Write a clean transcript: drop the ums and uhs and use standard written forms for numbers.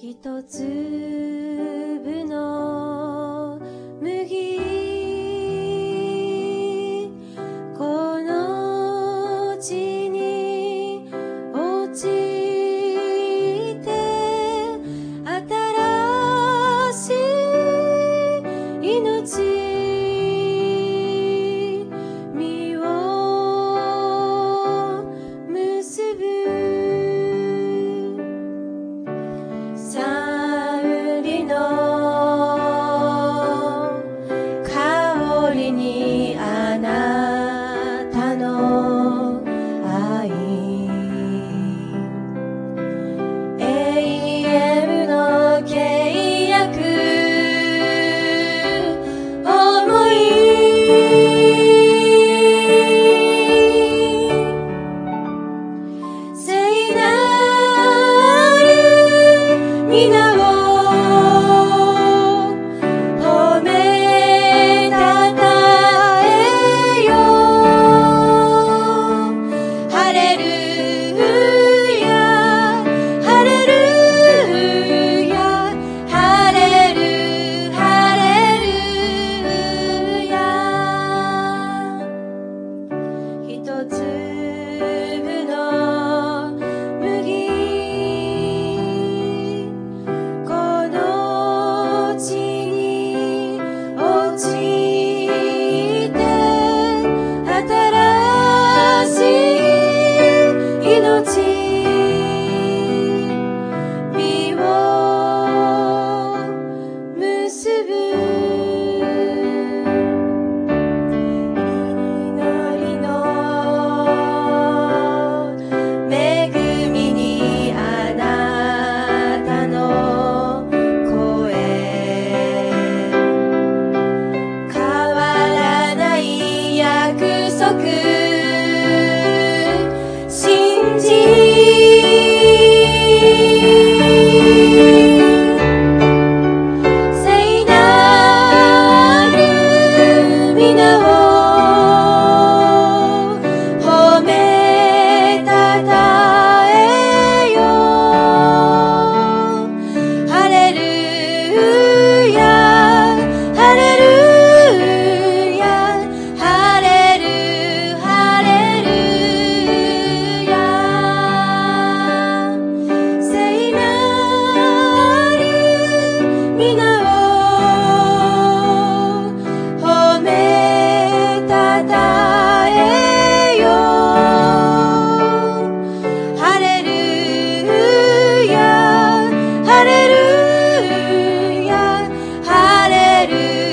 一粒の麦この地に落ちて新しい命実を結ぶ賛美の香りにあなたの愛永遠の契約思い聖なる皆を褒めたたえよハレルヤハレルヤハレルハレルヤ一粒の麦この地に落ちて新しい命実を結ぶ祈りの恵みにあなたの声変わらない約束信じ聖なる皆を褒めたたえよハレルヤハレルヤハレルハレルヤ聖なる皆を褒めたたえよハレルヤハレルヤハレル